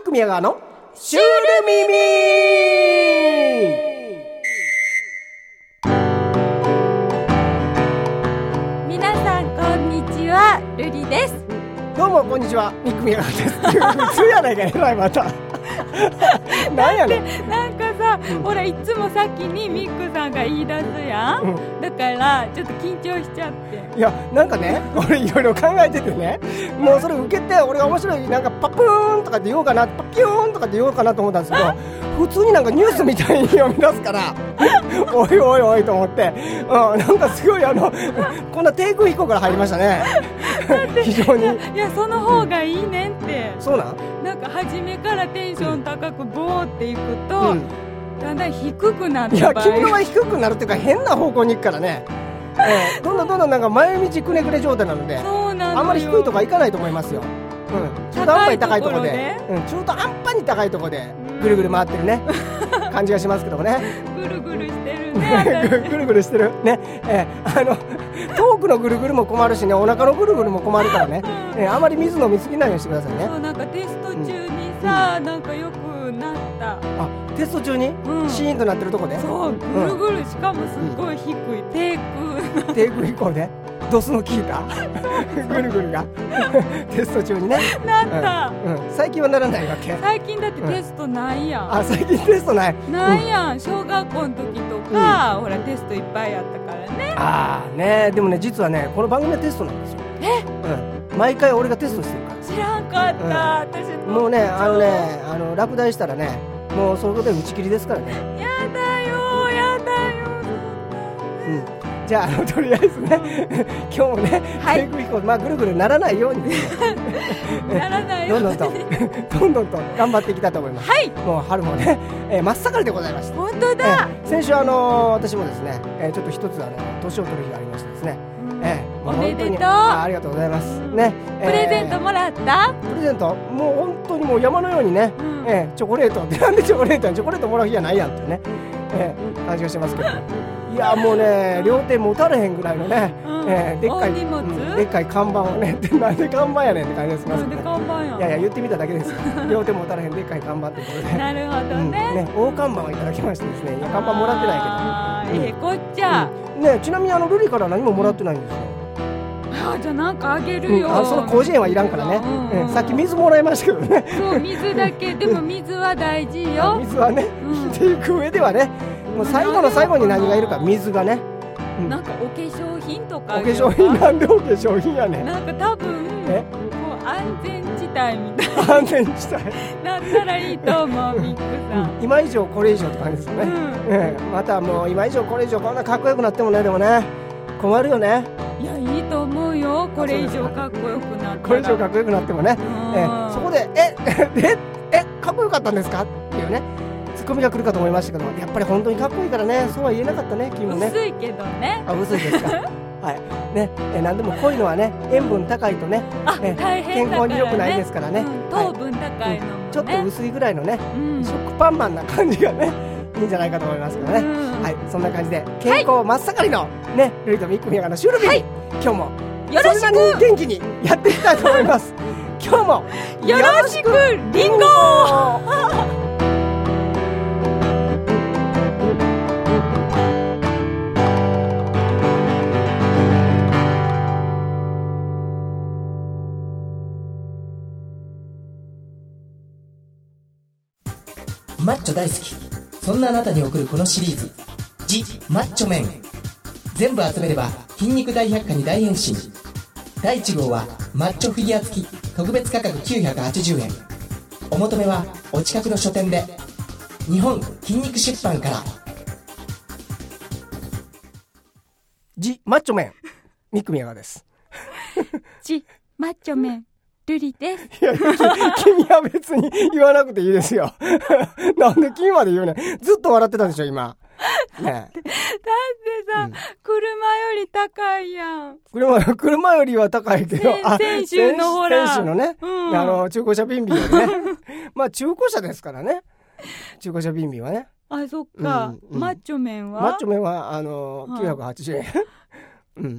ック宮川のシュール耳。 皆さんこんにちは、ルリです。 どうもこんにちは、ミック宮川です。普通やないかいな、またなんやねん。 なんかさ、ほらいつも先にミックさんが言い出すやん、だからちょっと緊張しちゃって。 いや、なんかね、俺いろいろ考えててね、もうそれ受けて俺が面白い、なんかパプーンとかって言おうかな、パピューンとかって言おうかなと思ったんですけど、普通になんかニュースみたいに読み出すからおいおいおいと思って、なんかすごいこんな低空飛行から入りましたね非常に。 いや、その方がいいねんって。 そうなん？ なんか初めからテンション高くボーっていくと、だんだん低くなっていや、君のは低くなるっていうか変な方向に行くからね、どんどんなんか前道くねくね状態なので、 そうなのよ。 あんまり低いとこ行かないと思いますよ。中途半端に高いところで、中途半端に高いところでぐるぐる回ってるね感じがしますけどもね。 ぐるぐるしてるねぐるぐるしてるね。遠くのぐるぐるも困るしね、お腹のぐるぐるも困るからね、あまり水飲みすぎないようにしてくださいね。 そう、なんかテスト中にさ、なんかよくなった。 あ、テスト中に、シーンとなってるとこで、 そう、ぐるぐる、しかもすっごい低い、低空飛行でドスの効いたぐるぐるがテスト中にねなった、 最近はならないわけ。 最近だってテストないやん。 あ、最近テストないやん。小学校の時とか、ほらテストいっぱいやったからね。 ああね、でもね、実はね、この番組はテストなんですよ。毎回俺がテストしてるから。 知らんかった、私もうね、落第したらね、もうそこで打ち切りですからね。 やだよ。 じゃあ、とりあえずね今日もね、低空飛行、ぐるぐるならないようにならないようにどんどんと頑張っていきたいと思います。はい、もう春もね、真っ盛りでございました。 本当だ。 先週私もですね、ちょっと一つ年を取る日がありましてですね、 おめでとう。 ありがとうございますね。 プレゼントもらった？ プレゼント、もう本当にもう山のようにね、チョコレートって、なんでチョコレートもらう日じゃないやんってね、感じがしてますけど、いや、もうね、両手持たれへんぐらいのね、でっかい看板をね、なんで看板やねんって感じです。 なんで看板やん。 いや言ってみただけですよ両手持たれへんでっかい看板ってことでなるほどね、 大看板をいただきましてですね、いや、看板もらってないけど、 こっちゃ、 ちなみにルリから何ももらってないんですよ。 じゃあなんかあげるよ。 その広辞苑はいらんからね、さっき水もらいましたけどね。 そう、水だけでも水は大事よ水はね、っていく上ではね、もう最後の最後に何がいるか、水がね、 なんかお化粧品とか。 お化粧品、なんでお化粧品やねん。 なんか多分安全地帯みたいな安全地帯なったらいいと思う、ミックさん。 今以上これ以上って感じですよね。またもう今以上これ以上こんなかっこよくなってもね、でもね、困るよね。 いや、いいと思うよ、これ以上かっこよくなったら。 これ以上かっこよくなってもね、そこでかっこよかったんですかっていうね、ツッコミが来るかと思いましたけど、やっぱり本当にかっこいいからね、そうは言えなかったね、君もね。 薄いけどね。 あ、薄いですかはいね、何でも濃いのはね、塩分高いとね、健康に良くないですからね、 糖分高いのもね、 ちょっと薄いぐらいのね、食パンマンな感じがね、いいんじゃないかと思いますからね。はい、そんな感じで健康真っ盛りのね、ルリとミック宮川のシュールビー、今日もよろしく、 そんなに元気にやっていきたいと思います今日もよろしくリンゴマッチョ大好き、そんなあなたに送るこのシリーズ、ジ・マッチョメン。全部集めれば筋肉大百科に大変身。第1号はマッチョフィギュア付き特別価格980円。お求めはお近くの書店で。日本筋肉出版から。 ジ・マッチョメン、ミック宮川ですジ・マッチョメン、ルリです。 いや、君は別に言わなくていいですよなんで君まで言うねん。ずっと笑ってたでしょ今ね。 だってさ、車より高いやん。 車よりは高いけど、 先週のほら、 先週のね、中古車ビンビンよりねまあ中古車ですからね、中古車ビンビンはね。 あ、そっか、マッチョメンは 980円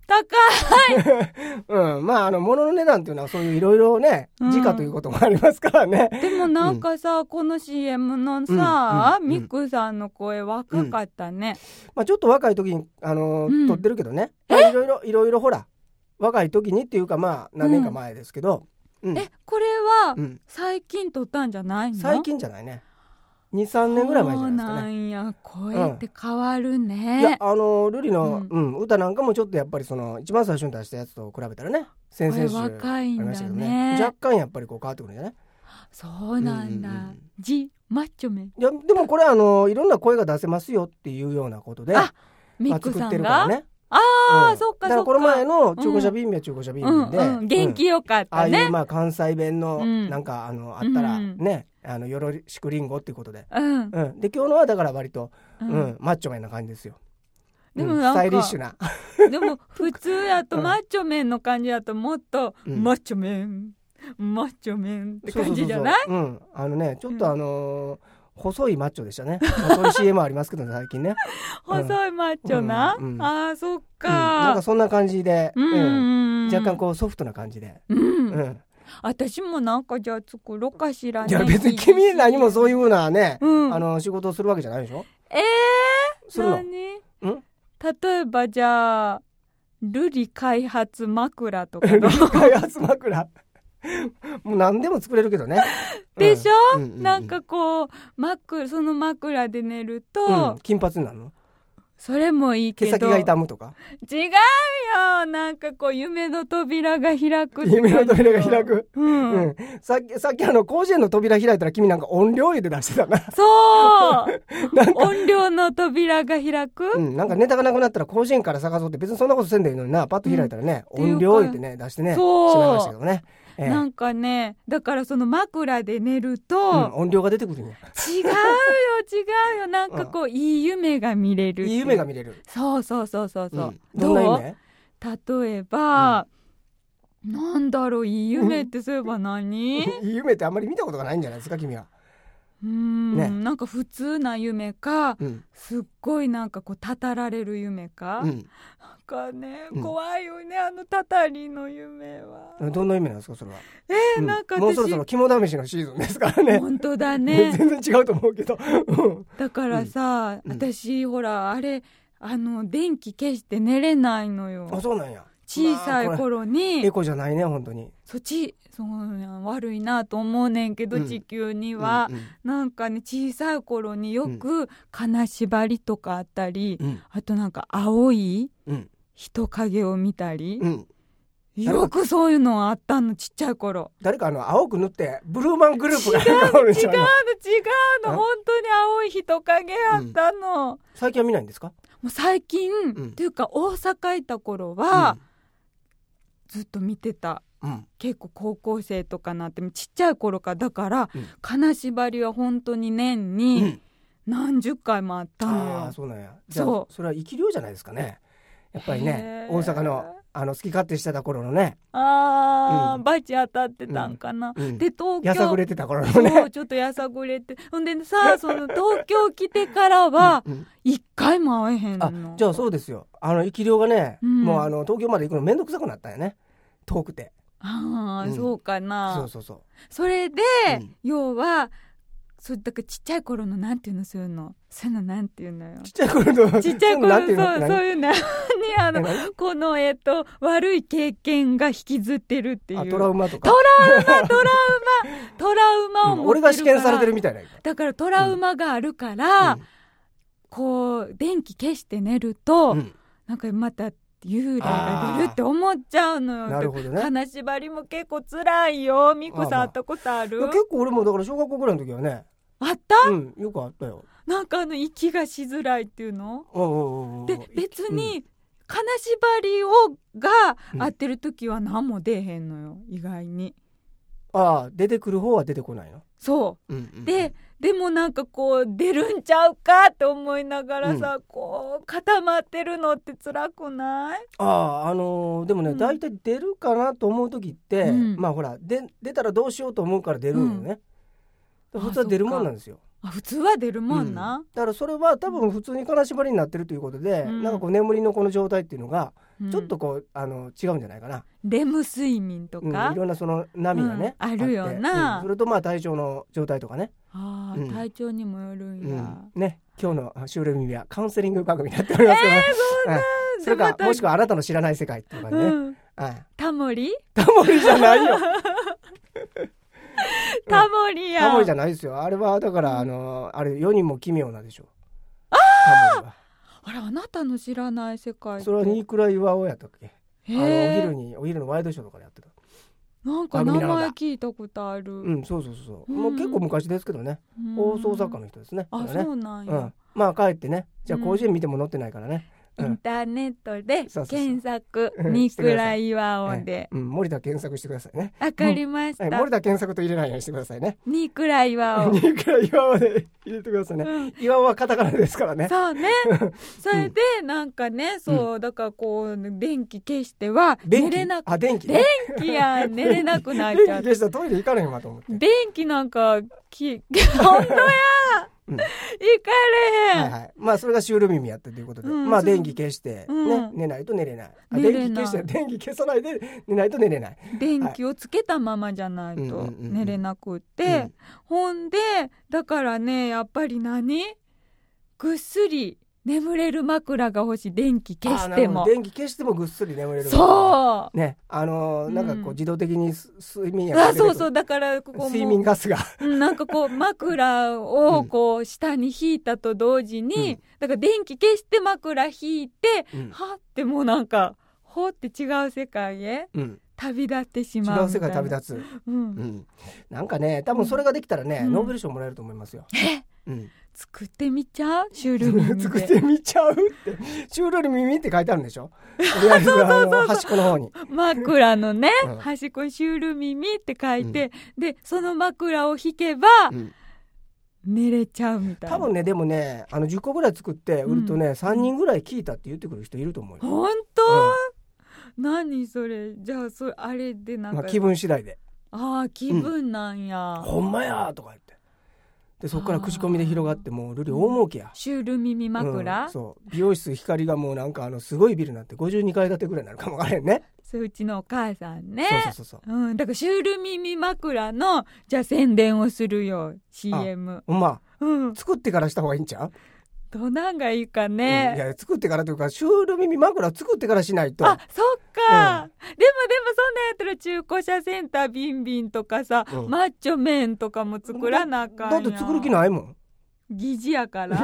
うん、まあ物の値段っていうのはそういういろいろね、時価ということもありますからね。 でもなんかさ、この CM のさ、ミックさんの声若かったね。 まあちょっと若い時に撮ってるけどね、まあ、いろいろほら若い時にっていうかまあ何年か前ですけど、 これは最近撮ったんじゃないの？ 最近じゃないね。2、3年ぐらい前じゃないですかね。 そうなんや、声って変わるね。 いやルリの、歌なんかもちょっとやっぱりその一番最初に出したやつと比べたらね、先々週若いんだね。 ありましたけどね、若干やっぱりこう変わってくるんじゃない？ そうなんだ。マッチョメン。 いやでもこれいろんな声が出せますよっていうようなことで、 ミックさんが作ってるからね。 そっかそっか。 だからこの前の中古車ビンビは中古車ビンビで、 元気よかったね。 ああいうまあ関西弁のなんかあったらね、よろしくりんごっていうことで、で今日のはだから割とマッチョメンな感じですよ。 でもなんかスタイリッシュな。 でも普通やとマッチョメンの感じだともっとマッチョメンって感じじゃない？ ちょっと細いマッチョでしたね。そういう CM ありますけどね、最近ね。 細いマッチョな。そっか。 なんかそんな感じで、若干こうソフトな感じで。 私もなんかじゃあ作ろうかしらね。 いや別に君何もそういう風なね、仕事をするわけじゃないでしょ。するの？ 例えばじゃあルリ開発枕とか。 ルリ開発枕。もう何でも作れるけどね。 でしょ？なんかこうその枕で寝ると、 金髪になるの？ それもいいけど毛先が痛むとか？ 違うよ。なんかこう夢の扉が開く。 夢の扉が開く。さっき甲子園の扉開いたら君なんか音量入れて出してたな。 そう音量の扉が開く。 なんかネタがなくなったら甲子園から探そうって別にそんなことせんでいいのにな、パッと開いたらね、音量入れてね出してねしまいましたけどね。 なんかね、だからその枕で寝ると、 音量が出てくるんや。 違うよ。なんかこういい夢が見れる。 いい夢が見れる。 そう。 どんな夢？ 例えば、なんだろう、いい夢ってそういえば何？ いい夢ってあんまり見たことがないんじゃないですか君は。 なんか普通な夢か、すっごいなんかこうたたられる夢か、なんかね、怖いよね、たたりの夢は。どんな夢なんですかそれは？ なんか私もうそろそろ肝試しのシーズンですからね。 本当だね。 全然違うと思うけど。 だからさ、私ほらあれ電気消して寝れないのよ。 あ、そうなんや。 小さい頃にエコじゃないね本当に。 そうや悪いなと思うねんけど、地球には、なんかね小さい頃によく金縛りとかあったり、あとなんか青い人影を見たり、よくそういうのあったの、ちっちゃい頃。 誰か青く塗ってブルーマングループが違うの本当に青い人影あったの。 最近は見ないんですか？ もう最近、っていうか大阪いた頃は、ずっと見てた。結構高校生とかなってちっちゃい頃からだから、金縛りは本当に年に何十回もあったのよ。 そうなんや。じゃあそれは生き量じゃないですかね。やっぱりね、大阪の好き勝手してた頃のね。バチ当たってたんかな。で東京やさぐれてた頃のね。 そうちょっとやさぐれて、ほんでさその東京来てからは一回も会えへんの。 じゃあそうですよ。生き量がね、もう東京まで行くのめんどくさくなったんやね。遠くて。 そうかな。 そう。 それで、要はだからちっちゃい頃のなんていうの、そういうのなんていうのよ。 ちっちゃい頃のそういうのにこの悪い経験が引きずってるっていう。 トラウマとか。 トラウマを持ってるから。 俺が試験されてるみたいな。 だからトラウマがあるから、こう電気消して寝ると、なんかまた幽霊が出るって思っちゃうのよ。 なるほどね。 金縛りも結構辛いよ。ミコさん会ったことある？ 結構俺もだから小学校ぐらいの時はね。 あった？ よくあったよ。 なんか息がしづらいっていうの？で別に金縛りが合ってる時は何も出えへんのよ、意外に。 出てくる方は出てこないの？ そう、でもなんかこう出るんちゃうかって思いながらさ、こう固まってるのって辛くない？ でもね、大体出るかなと思う時って、まあほら出たらどうしようと思うから出るんよね。 普通は出るもんなんですよ。 普通は出るもんな、 だからそれは多分普通に金縛りになってるということで、なんかこう眠りのこの状態っていうのがちょっとこう違うんじゃないかな。 レム睡眠とか、 いろんなその波がね、 あるよな。 それと体調の状態とかね。 体調にもよるんや、 ね。今日のシュール耳はカウンセリング番組になっておりますけど、それかもしくはあなたの知らない世界とかね。 タモリじゃないよ。 タモリや。 タモリじゃないですよ。あれはだからあれ世にも奇妙なでしょ。 あれあなたの知らない世界。 それは新倉岩尾やったっけ。お昼のワイドショーとかでやってた。 なんか名前聞いたことある。 そう。もう結構昔ですけどね。放送作家の人ですね。 そうなんや。 まあ帰ってね。じゃあ甲子園見ても載ってないからね。 インターネットで検索、新倉岩尾で、 森田検索してくださいね。 わかりました。 森田検索と入れないようにしてくださいね。 新倉岩尾。 新倉岩尾で入れてくださいね。岩尾はカタカナですからね。 そうね。それでなんかね、そうだからこう電気消しては寝れなく。 電気や寝れなくなっちゃう。 電気消したらトイレ行かれへんわと思って。 電気なんか本当や。行かれへん。 まあそれがシュール耳やったということで、まあ電気消してね、寝ないと寝れない。電気消さないで寝ないと寝れない。 電気をつけたままじゃないと寝れなくって、ほんでだからね、やっぱりぐっすり眠れる枕が欲しい。電気消してもぐっすり眠れる。 そうね、なんかこう自動的に睡眠やそうだからここも睡眠ガスがなんかこう枕をこう下に引いたと同時に、だから電気消して枕引いて、はってもうなんかほって違う世界へ旅立ってしまう。 違う世界旅立つ。なんかね、多分それができたらね、ノーベル賞もらえると思いますよ。作ってみちゃうシュール耳作ってみちゃうってシュール耳って書いてあるんでしょ。とりあえず端っこの方に枕のね、端っこにシュール耳って書いて、でその枕を引けば、寝れちゃうみたいな。 多分ね、でもね10個ぐらい作って売るとね、3人ぐらい聞いたって言ってくる人いると思うよ。 本当、何それ。じゃあそれあれでなんか、 気分次第で。 気分なんや、 ほんまやとか言って、でそこから口コミで広がってもうルリ大儲けや。 シュール耳枕、 そう美容室光がもうなんかすごいビルになって52階建てぐらいになるかもわからへんね。 そううちのお母さんね。 そう、 だからシュール耳枕のじゃあ宣伝をするよ CM。 ほんま、作ってからした方がいいんちゃう。 どなんがいいかね。 いや作ってからというかシュール耳枕作ってからしないと。 そっか、でもそんなんやったら中古車センタービンビンとかさ、マッチョメンとかも作らなあかんやん。 だって作る気ないもん。 疑似やから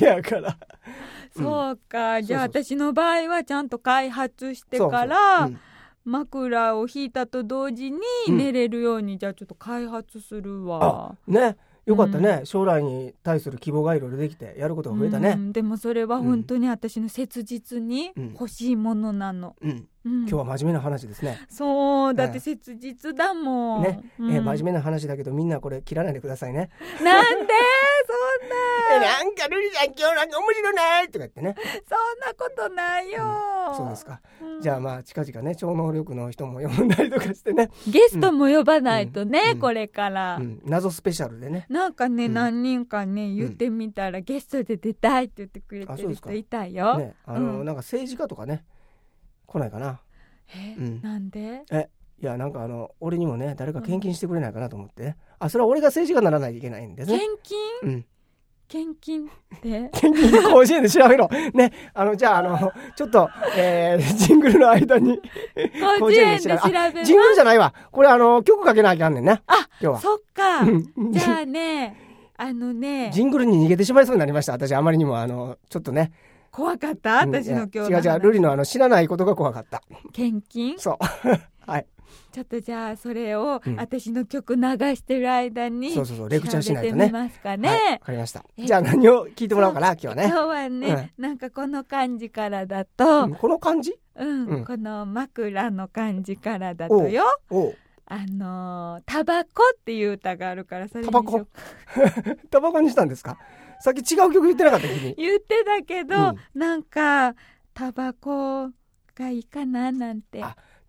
そうか、じゃあ私の場合はちゃんと開発してから枕を引いたと同時に寝れるように、じゃあちょっと開発するわ。 ね、よかったね、将来に対する希望がいろいろできてやることが増えたね。 でもそれは本当に私の切実に欲しいものなの。 今日は真面目な話ですね。 そうだって切実だもんね、真面目な話だけどみんなこれ切らないでくださいね。 なんでそんななんかルリちゃん今日なんか面白ないとか言ってね。 そんなことないよ。 そうですか。じゃあまあ近々ね超能力の人も呼んだりとかしてね、 ゲストも呼ばないとね、これから、 謎スペシャルでね、 なんかね、何人かね言ってみたら、ゲストで出たいって言ってくれてる人いたよ。 ね、なんか政治家とかね来ないかな。 なんで？ いやなんか俺にもね誰か献金してくれないかなと思って、それは俺が政治家にならないといけないんですね。 献金？献金って献金甲子園で調べろね。じゃあちょっと、ジングルの間に甲子園で調べます。 ジングルじゃないわ、これ曲かけなきゃあかんねんな。今日はそっか。じゃあねジングルに逃げてしまいそうになりました。私あまりにもちょっとね怖かった。私の今日の違うルリの知らないことが怖かった。 献金？ そうはい。 ちょっとじゃあそれを私の曲流してる間にそうレクチャーしないとね。 調べてみますかね。 わかりました。じゃあ何を聞いてもらおうかな今日はね。 今日はね、なんかこの感じからだと、 この感じ？ この枕の感じからだとよ。タバコっていう歌があるからそれにしよう。 タバコにしたんですか？さっき違う曲言ってなかった君。 言ってたけど、なんかタバコがいいかななんて。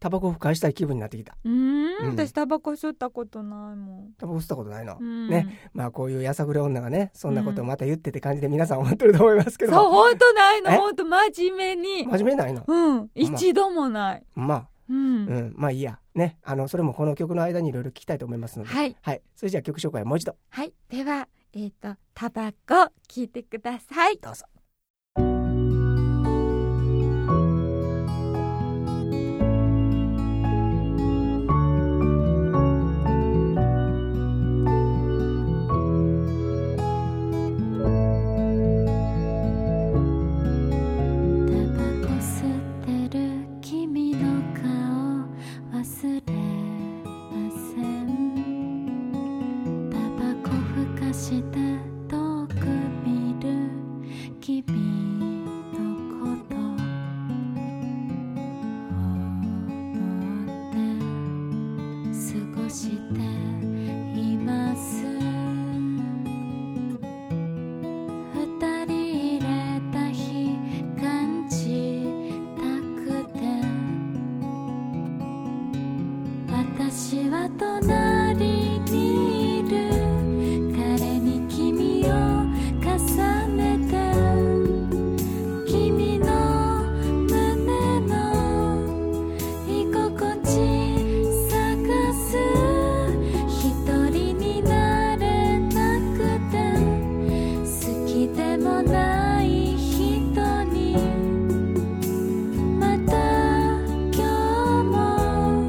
タバコ吹かしたい気分になってきた。 私タバコ吸ったことないもん。 タバコ吸ったことないの、ね。まあこういうやさぐれ女がねそんなことをまた言ってって感じで皆さん思ってると思いますけど、 そう本当ないの。本当真面目に。 真面目ないの。 一度もない。 まあいいやね。それもこの曲の間にいろいろ聞きたいと思いますので、はい。それじゃあ曲紹介をもう一度。 はい。ではタバコ聞いてください。 どうぞ。 私は隣にいる彼に君を重ねて君の胸の居心地探す一人になれなくて好きでもない人にまた今日も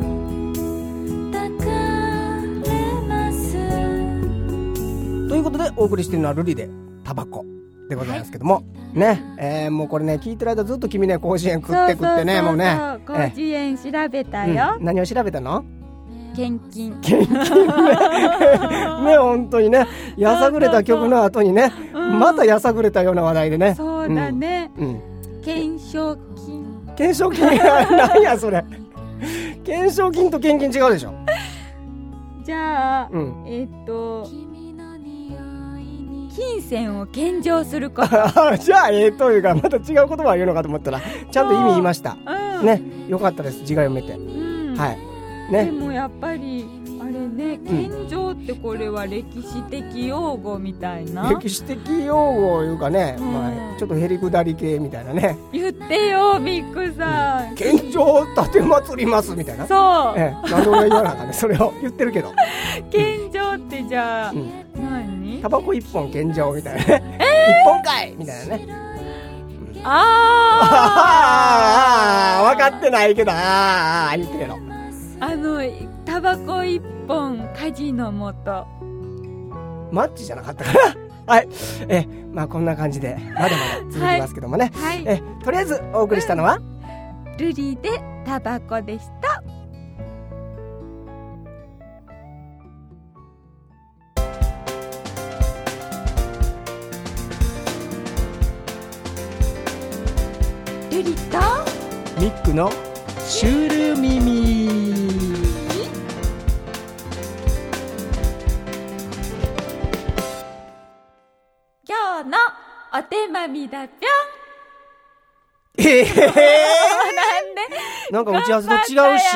ということでお送りしているのはルリでタバコでございますけども、ね、もうこれね聞いてる間ずっと君ね甲子園食ってねもうね甲子園調べたよ、 何を調べたの？ 献金ね本当にねやさぐれた曲の後にねまたやさぐれたような話題でね。 そうだね、懸賞金何やそれ懸賞金と献金違うでしょ。 じゃあ、金銭を献上することじゃあというかまた違う言葉を言うのかと思ったらちゃんと意味言いました、ね。よかったです。字が読めて、はいね。 でもやっぱりあれね、献上ってこれは歴史的用語みたいな、 歴史的用語いうかね、ちょっとへりくだり系みたいなね。 言ってよミックさん、 献上立て祭りますみたいな。 そう、 なんで俺が言わなかったねそれを言ってるけど献上ってじゃあ、何？ タバコ1本献上みたいなね、1本かいみたいなね。分かってないけど言ってるの。 タバコ1本火事のもとマッチじゃなかったかなはい、まあこんな感じでまだまだ続きますけどもね、とりあえずお送りしたのは、 ルリでタバコでした。ルリとミックのシュール耳。 今日のお手まみだぴょん。 なんでなんか打ち合わせと違うし。 頑張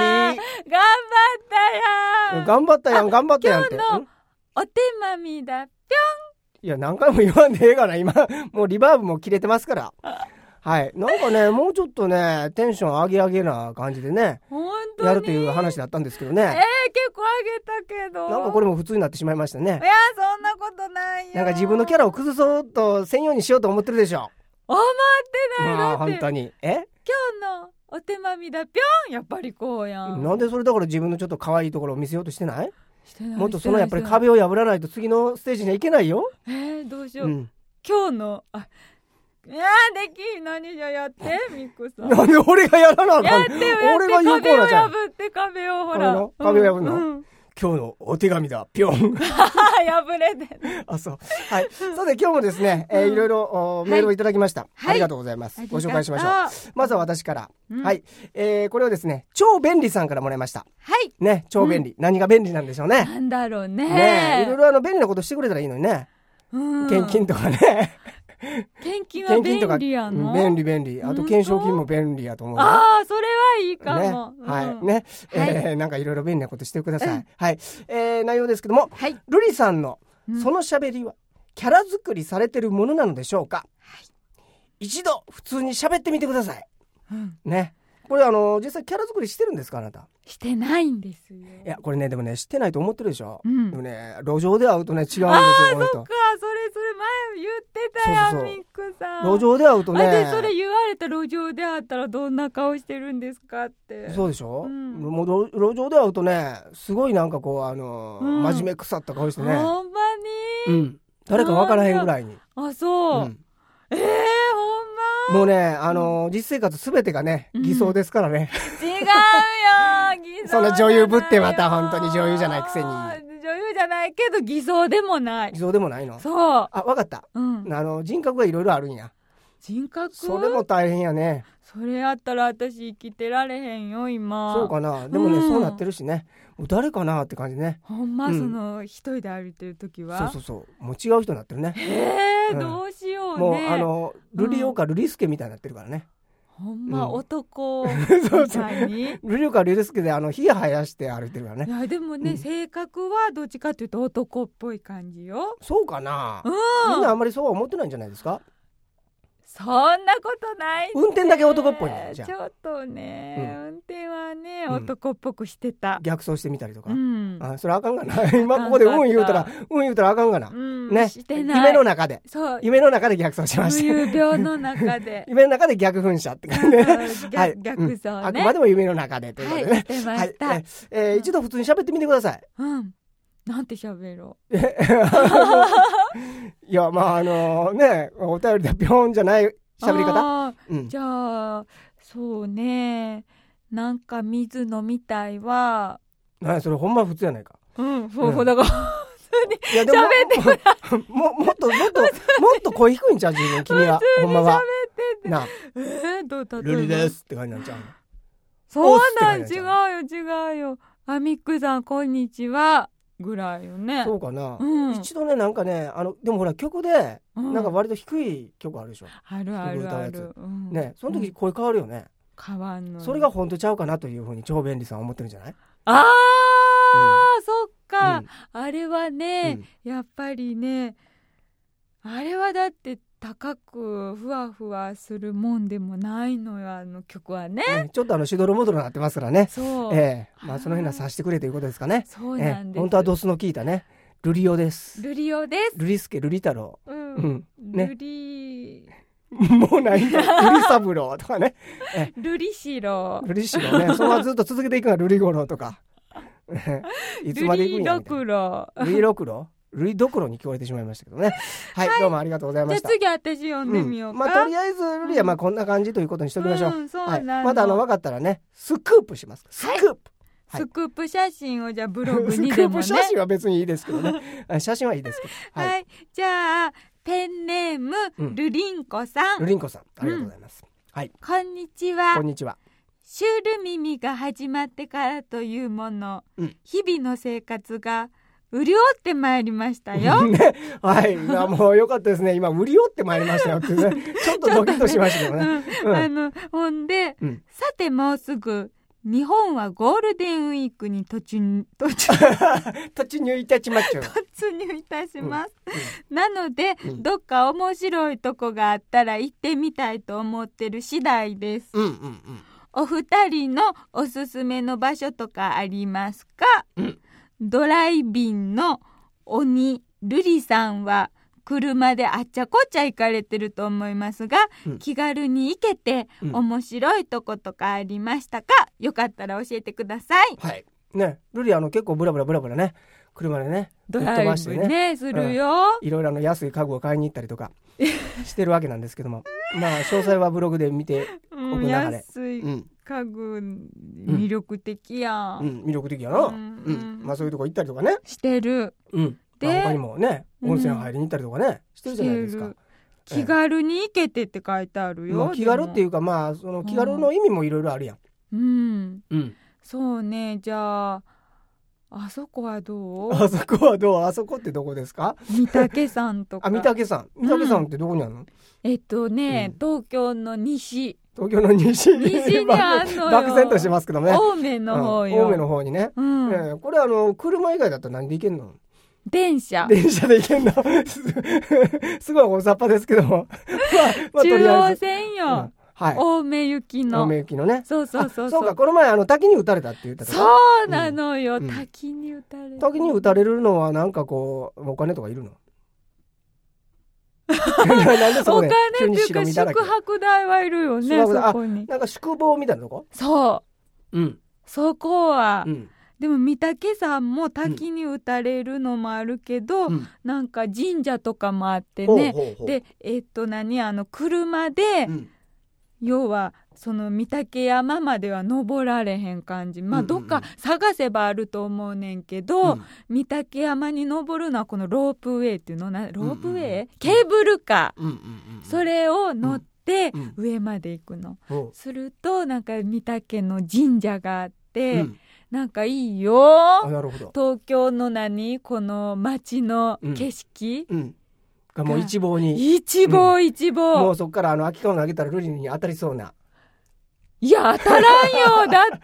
ったやん頑張ったやんって。 今日のお手まみだぴょん。 いや何回も言わんでええがな。今もうリバーブも切れてますからはい。なんかねもうちょっとねテンション上げな感じでねやるという話だったんですけどね。 結構上げたけどなんかこれも普通になってしまいましたね。 いやそんなことないよ。 なんか自分のキャラを崩そうと専用にしようと思ってるでしょ。 思ってない。だって本当に今日のお手まみだぴょん。やっぱりこうやん。 なんでそれだから自分のちょっと可愛いところを見せようとしてない？ してない。 もっとそのやっぱり壁を破らないと次のステージにはいけないよ。 どうしよう、今日のできん。何じゃやってミックさん。 なんで俺がやらなあかんの？ やって俺が言うコーナーじゃん。 壁を破って壁をほら壁を破るの、今日のお手紙だぴょん破れてそうはい。さて今日もですね、いろいろメールをいただきました、ありがとうございます。ご紹介しましょう。まずは私から、はい、これをですね超便利さんからもらいました。 はいね、超便利、何が便利なんでしょうね。 なんだろうね。 いろいろ便利なことしてくれたらいいのにね、献金とかね献金は便利やの？ 便利。あと懸賞金も便利やと思う。 ああ、それはいいかも。 ね、はいね、 はいなんかいろいろ便利なことしてください。はい、内容ですけども、 はい、 ルリさんのその喋りはキャラ作りされてるものなのでしょうか。一度普通に喋ってみてください。ね。これ実際キャラ作りしてるんですか、あなた？ してないんですよ。いやこれね、でもね、してないと思ってるでしょ。 でもね、路上で会うとね違うんですよ。 そっか、それ前この人言ってたやん。 そうミックさん。 路上で会うとね。 でそれ言われた、路上で会ったらどんな顔してるんですかって。 そうでしょ、もう路上で会うとね、すごいなんかこう真面目腐った顔してね。 ほんまに、 誰か分からへんぐらいに。 あ、そう。ほんま。 もうね、実生活すべてがね、偽装ですからね。 違うよ、偽装。 そんな女優ぶってまた本当に女優じゃないくせに。 女優じゃないけど偽装でもない。 偽装でもないの？ そう。 あ、分かった。人格がいろいろあるんや。 人格？ それも大変やね。 それやったら私生きてられへんよ今。 そうかな。でもね、そうなってるしね。もう誰かなって感じね。 ほんま、その一人で歩いてる時は。 そう。もう違う人になってるね。 どうしようね。 もうルリオかルリスケみたいになってるからね。 ほんま、男みたいに。 ルリオかルリスケで火生やして歩いてるからね。 いやでもね、性格はどっちかというと男っぽい感じよ。 そうかな。みんなあんまりそうは思ってないんじゃないですか。 そんなことない。 運転だけ男っぽいね。じゃあちょっとね、運転はね、男っぽくしてた。 逆走してみたりとか。それあかんがな。今ここで言うたらあかんがな。ね。 してない。 夢の中で。 そう。 夢の中で逆走しました。 夢病の中で。 夢の中で逆噴射って感じね。 逆走ね。 あくまでも夢の中でということでね。 してました。 一度普通に喋ってみてください。 なんて喋ろう。 いや、まあね、お便りでピョンじゃない喋り方。 じゃあそうね、なんか水飲みたいわ。 それほんま普通やないか。 そうだからいやでも喋ってもっと声低いんちゃう、自分。君はほんまはな。 どうだったルリですって感じなんちゃうの。 そうなん、違うよ。ミックさんこんにちはぐらいよね。 そうかな。一度ね、なんかね、でもほら曲でなんか割と低い曲あるでしょ。 あるね。その時声変わるよね。 変わんの。 それが本当ちゃうかなというふうに超便利さんは思ってるんじゃない？ そっか。あれはね、やっぱりね、あれはだって高くふわふわするもんでもないのよ、曲はね。 ちょっとしどろもどろになってますからね。 そう。 まあその辺は察してくれということですかね。 そうなんです。 本当はドスの効いたね。ルリオです。 ルリオです。 ルリスケ、ルリ太郎。 ルリもうないんだ。ルリサブローとかね。 ルリシロ。 ルリシロね。そのままずっと続けていくのはルリゴロとか。いつまでいくんやみたいな。ルリロクロ。ルリドクロに聞こえてしまいましたけどね。はい、どうもありがとうございました。 じゃあ次私読んでみようか。 とりあえずルリはこんな感じということにしておきましょう。また分かったらね、スクープします。スクープ。 スクープ写真をじゃあブログにでもね。 スクープ写真は別にいいですけどね。写真はいいですけど。 はい。じゃあペンネームルリンコさん。 ルリンコさん、ありがとうございます。はい。 こんにちは。 こんにちは。 シュール耳が始まってからというもの、日々の生活が潤ってまいりましたよ。 はい、もう良かったですね。今潤ってまいりましたよってね。ちょっとドキッとしましたけどね。 ほんで、さてもうすぐ日本はゴールデンウィークに突入いたします。なので、どっか面白いとこがあったら行ってみたいと思ってる次第です。お二人のおすすめの場所とかありますか？ドライビンの鬼ルリさんは車であっちゃこっちゃ行かれてると思いますが、気軽に行けて面白いとことかありましたか？よかったら教えてください。 はいね、ルリ結構ブラブラね、車でね、 ドライブねするよ。 いろいろ安い家具を買いに行ったりとかしてるわけなんですけども、まあ詳細はブログで見ておく中で、 安い家具魅力的やん。 魅力的やな。まあそういうとこ行ったりとかねしてる。 で他にもね、温泉入りに行ったりとかねしてるじゃないですか。 気軽に行けてって書いてあるよ。 気軽っていうか、まあその気軽の意味もいろいろあるやん。 そうね。じゃああそこはどう？ あそこはどう？あそこってどこですか？ 御嶽山とか。 御嶽山ってどこにあるの？ 東京の西。 東京の西にあんのよ。 漠然としてますけどね。 青梅の方よ。 青梅の方にね。これ車以外だったら何で行けんの？ 電車で行けんのすごい大雑把ですけども中央線よ、 はい、 青梅行きのね。 そうか、この前滝に打たれたって言ったとか。 そうなのよ、滝に打たれるのはなんかこうお金とかいるの？なんでそこで急に白身だらけ？ お金っていうか宿泊代はいるよね、そこに。 なんか宿坊みたいなとこ？ そう、そこは、でも御嶽山も滝に打たれるのもあるけど、なんか神社とかもあってね。で車で、要はその御嶽山までは登られへん感じ。どっか探せばあると思うねんけど、御嶽山に登るのはこのロープウェイっていうの、ロープウェイ、ケーブルカー、それを乗って上まで行くの。するとなんか御嶽の神社があって、なんかいいよ。 なるほど。 東京のこの街の景色、 がもう一望に。 一望。 もうそこから空き缶を投げたらルリに当たりそうな。 いや、当たらんよ。だって。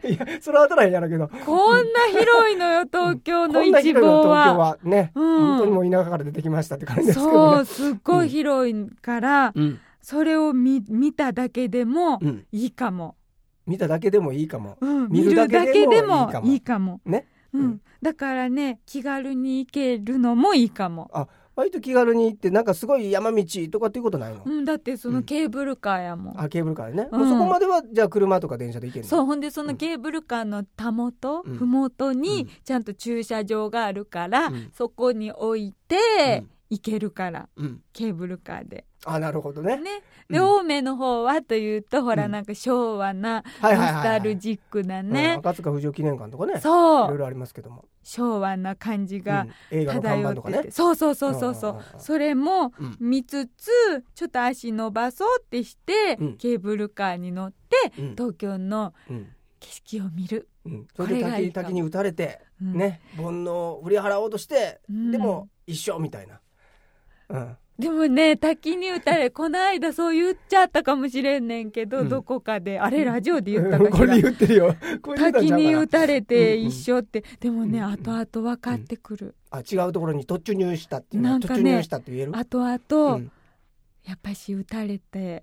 いや、それは当たらへんやろけど。 こんな広いのよ、東京の一望は。 こんな広いの東京はね。本当にもう田舎から出てきましたって感じですけどね。 そう、すっごい広いから、それを見ただけでもいいかも。 見ただけでもいいかも。 見るだけでもいいかも。ね。だからね、気軽に行けるのもいいかも。 割と気軽に行ってなんかすごい山道とかっていうことないの？ だってそのケーブルカーやもん。 ケーブルカーね。もうそこまではじゃあ車とか電車で行けるの？ そう、ほんでそのケーブルカーのふもとにちゃんと駐車場があるから、そこに置いて行けるから、ケーブルカーで。 なるほどね。 で、青梅の方はというと、ほらなんか昭和なノスタルジックなね、 赤塚不二夫記念館とかね、 そう、 いろいろありますけども、 昭和な感じが映画の看板とかね、 そう、それも見つつ、ちょっと足伸ばそうってして、ケーブルカーに乗って東京の景色を見る。 それで滝に打たれてね、煩悩を振り払おうとして、でも一緒みたいな。 でもね、滝に打たれ、この間そう言っちゃったかもしれんねんけど、どこかで、あれラジオで言ったかしら。 これ言ってるよ。 滝に打たれて一緒って、でもね、後々分かってくる。 違うところに突入したっていうのは、突入したって言える？ 後々、やっぱし打たれて、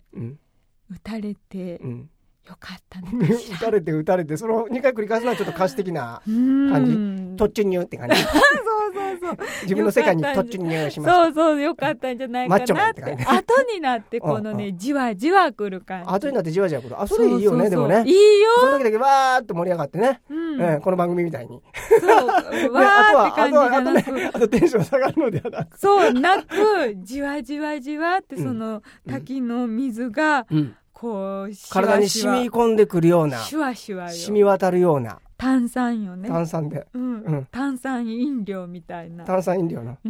よかったね。 打たれて、その2回繰り返すのはちょっと歌詞的な感じ。突入って感じ。 そう自分の世界に突入しました。 そう、よかったんじゃないかなって。後になってこのね、じわじわ来る感じ。 後になってじわじわ来る。それいいよね、でもね。 いいよ。 その時だけわーっと盛り上がってね。この番組みたいに。 そう、わーって感じじゃなく。 あとテンション下がるのではなく。 そう、なく、じわじわじわってその滝の水が、こう体に染み込んでくるような、 シュワシュワよ、 染み渡るような炭酸よね。 炭酸で、 炭酸飲料みたいな。 炭酸飲料の、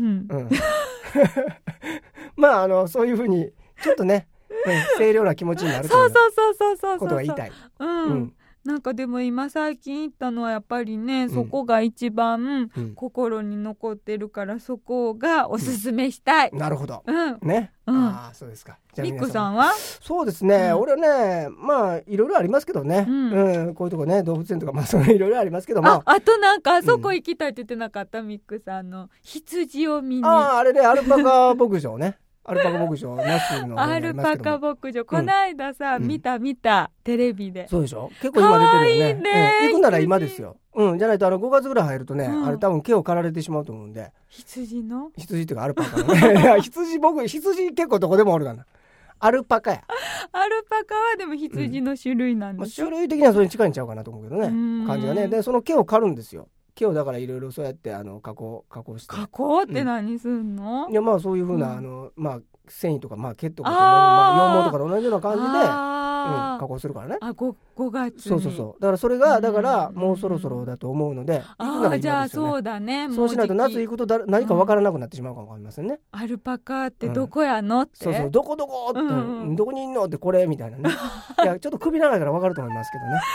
まあそういう風にちょっとね、清涼な気持ちになるということが言いたい。 なんかでも今最近行ったのはやっぱりね、そこが一番心に残ってるから、そこがおすすめしたい。 なるほど。ね。そうですか。 ミックさんは？ そうですね。俺ね、まあいろいろありますけどね。こういうとこね、動物園とかそのいろいろありますけども。 あとなんかあそこ行きたいって言ってなかった？ミックさんの羊を見に。 あれね、アルパカ牧場ね。アルパカ牧場、那須のアルパカ牧場、こないださ、見たテレビで。 そうでしょ。結構今出てるよね。 かわいいね。 行くなら今ですよ。じゃないと5月ぐらい入るとね、あれ多分毛を刈られてしまうと思うんで。 羊っていうかアルパカのね。羊結構どこでもおるかな。アルパカや。 アルパカはでも羊の種類なんでしょ。 種類的にはそれに近いんちゃうかなと思うけどね。感じがね。でその毛を刈るんですよ。毛をだからいろいろそうやって加工して。 加工って何すんの？ いやそういう風な繊維とか毛とか羊毛とかと同じような感じで加工するからね。 5月に。そうだからそれがだからもうそろそろだと思うので、 じゃあそうだね。 そうしないと夏行くと何か分からなくなってしまうかもわかりませんね。 アルパカってどこやのって。 そうどこってどこにいんのってこれみたいなね。いやちょっと首長いから分かると思いますけどね。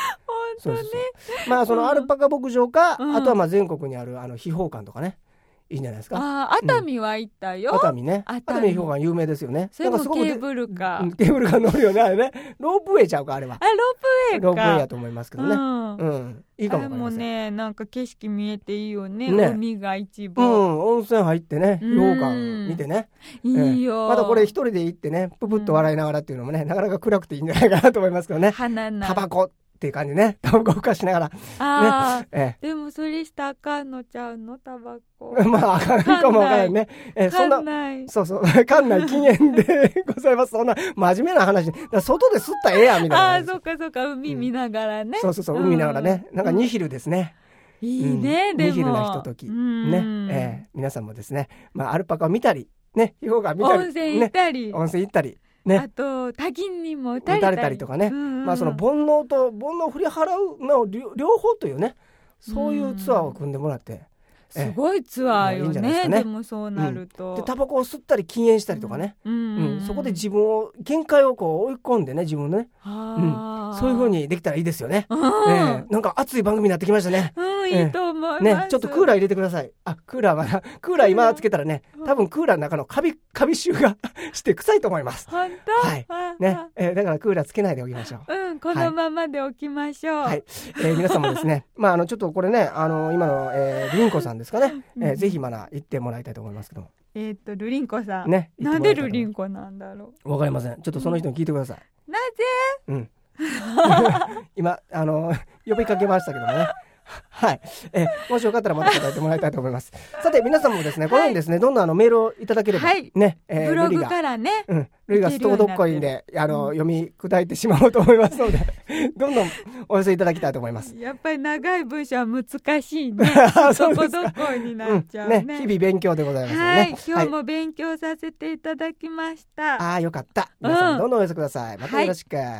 当ね。 まあそのアルパカ牧場か、 うん、 あとはまあ全国にある秘宝館とかね、いいんじゃないですか。 熱海は行ったよ。 熱海ね。熱海秘宝館有名ですよね。 それもケーブルカー。 ケーブルカー乗るよね、あれね。ロープウェイちゃうか、あれは。 ロープウェイか。 ロープウェイやと思いますけどね。いいかもわかりません。あれもね、なんか景色見えていいよね。海が一望。 温泉入ってね、秘宝館見てね。 いいよ。 またこれ一人で行ってね、ププッと笑いながらっていうのもね、なかなか暗くていいんじゃないかなと思いますけどね。タバコっていう感じね、タバコふかしながら。でもそれしたらあかんのちゃうの、タバコ。 まああかんかもわからんね。そんな、そうそう、館内禁煙でございます。そんな真面目な話、外で吸ったらええやみたいな。 そうかそうか、海見ながらね。 そうそうそう、海見ながらね、なんかニヒルですね。 いいね、でもニヒルなひとときね。皆さんもですね、まあアルパカを見たりね、秘宝館見たり、 温泉行ったり、 温泉行ったり。ね、 あと多銀にも打たれたりとかね、まあその煩悩を振り払うの両方というね、そういうツアーを組んでもらって、 すごいツアーよね。でもそうなると、 でタバコを吸ったり禁煙したりとかね、そこで自分を限界をこう追い込んでね、自分のね、そういう風にできたらいいですよね。なんか熱い番組になってきましたね。 いいと思います。 ね、ちょっとクーラー入れてください。クーラー今つけたらね、多分クーラーの中のカビ臭がして臭いと思います。 本当？ はい。ね、だからクーラーつけないでおきましょう。 このままでおきましょう。 はい。皆さんもですね、まあちょっとこれね、今のルリンコさんですかね、ぜひまだ行ってもらいたいと思いますけども。 ルリンコさん。 ね。 なんでルリンコなんだろう。 わかりません。ちょっとその人に聞いてください。 なぜ？ 今呼びかけましたけどもね。はい、もしよかったらまた答えてもらいたいと思います。さて皆さんもですね、このようにですね、どんどんメールをいただければね、 ブログからね、 ルイがストードッコインで読み砕いてしまおうと思いますので、どんどんお寄せいただきたいと思います。 やっぱり長い文章は難しいね。ストードッコインになっちゃうね。 日々勉強でございますね。 はい、今日も勉強させていただきました。 よかった。皆さんどんどんお寄せください。またよろしく。はい。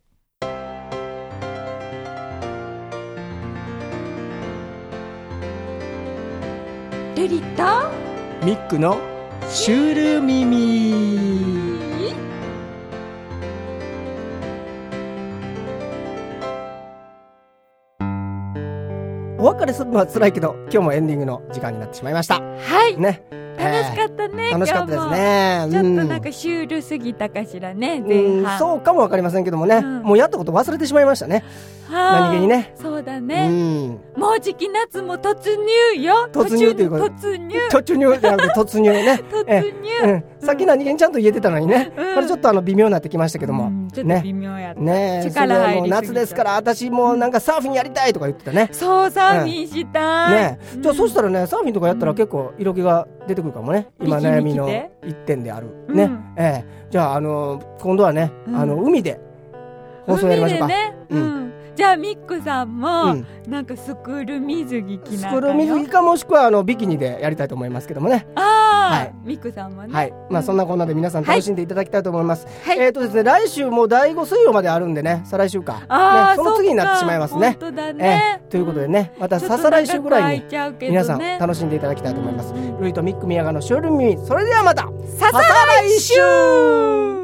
ルリとミックのシュール耳。お別れするのは辛いけど、今日もエンディングの時間になってしまいました。 はいね、 楽しかったね。 楽しかったですね。 ちょっとなんかシュールすぎたかしらね、前半。 そうかもわかりませんけどもね、もうやったこと忘れてしまいましたね。何気にね。 そうだね。もうじき夏も突入よ。 突入ということ。突入じゃなくて突入ね。 突入。 さっき何気にちゃんと言えてたのにね。これちょっと微妙になってきましたけども。 ちょっと微妙やった。 ね、力入りすぎた。夏ですから私もうなんかサーフィンやりたいとか言ってたね。 そう、サーフィンしたい。 ね、じゃあそしたらね、サーフィンとかやったら結構色気が出てくるかもね。今悩みの一点であるね。じゃあ今度はね、海で放送やりましょうか。じゃあミックさんもなんかスクール水着着ながら、スクール水着かもしくはビキニでやりたいと思いますけどもね。ミックさんもね。はい。まあそんなこんなで皆さん楽しんでいただきたいと思います。ですね、来週も第5水曜まであるんでね、再来週か。その次になってしまいますね。本当だね。ということでね、また再来週ぐらいに皆さん楽しんでいただきたいと思います。ルイとミック宮川のシュール耳、それではまた。再来週。